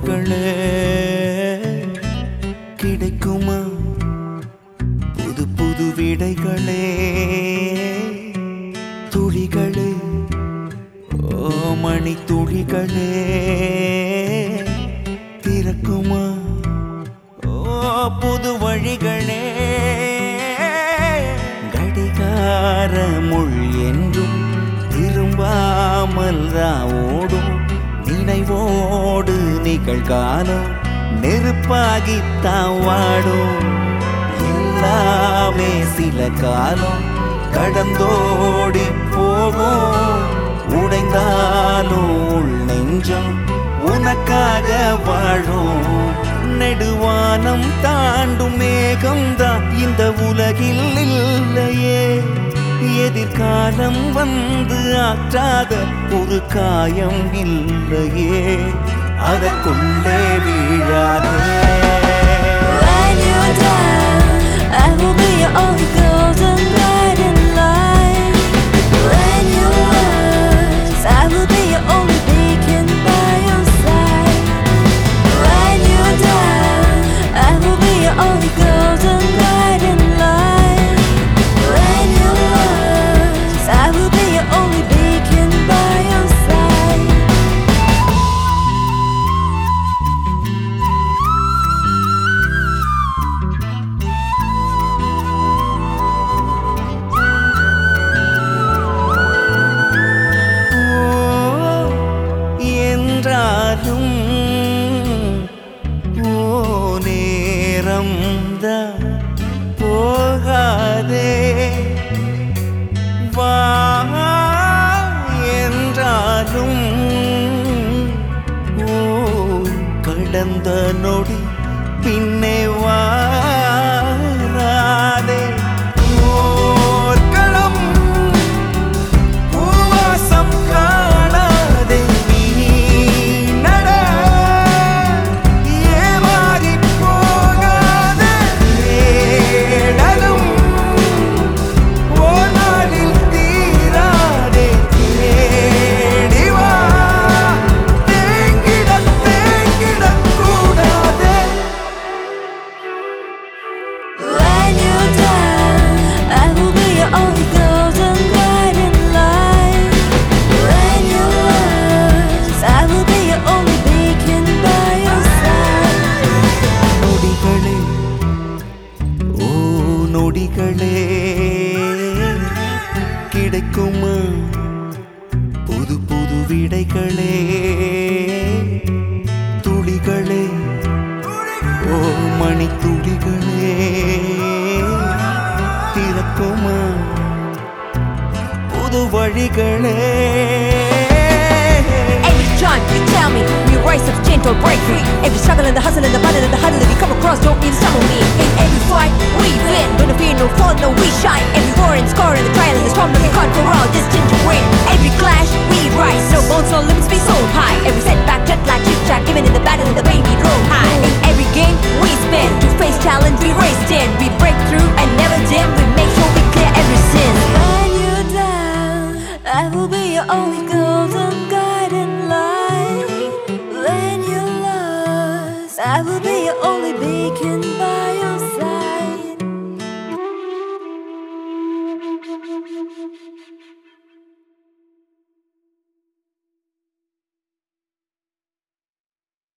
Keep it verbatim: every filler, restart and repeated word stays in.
வழிகளே கிடைக்குமா புது புது விடைகளே துளிகளே ஓ மணி துளிகளே திறக்குமா ஓ புது வழிகளே கடிகார முள் என்றும் திரும்பாமல் ஓடும் நினைவோடு நிகழ்காலம் நெருப்பாகித்தான் வாடும் எல்லாமே சில காலம் கடந்தோடி போகும் உடைந்தாலும் உள் நெஞ்சம் உனக்காக வாழும் நெடுவானம் தாண்டும் மேகம்தான் இந்த உலகில் இல்லையே எதிர்காலம் வந்து ஆற்றாத ஒரு காயம் இல்லையே அதற்குள்ளே வீழாதே. When you're down, I will be your only golden guiding light. When you're lost, I will be your only beacon by your side. When you're down, I will be your only golden guiding light. When you're lost, I will be your only beacon by your side. என்றாலும் ஓ நேரம் தான் போகாதே வா என்றாலும் ஓ கடந்த நொடி பின்னே வாராதே ஓர்களம் பூவாசம் காணாதே நீ நட ஏமாறி போகாதே தேடலும் ஓர் நாளில் தீராதே தேடி வா தேங்கிட தேங்கிடக் கூடாதே. When you're down, I will be your only golden guiding light. When you're lost, I will be your only beacon by your side. நொடிகளே ஓ நொடிகளே கிடைக்குமா புது புது விடைகளே துளிகளே ஓ மணி துளிகளே திறக்குமா புது வழிகளே. Every time you tell me we rise up gentle or break free. Every struggle and the hustle and the battle and the huddle that we come across don't mean some of me. In every fight we win, no fear, no fall, no we shine. Every war and score and the trial and the storm that we conquer all this ginger win. Every clash we rise, no bones, no limits, we so high. Every setback just like chip track, even in the battle and the way we roll high. In every game we spin, to face challenge we race in. We break through and never dim, we make sure we clear every sin. When you're down, I will be your only golden guiding light. When you're lost, I will be your only beacon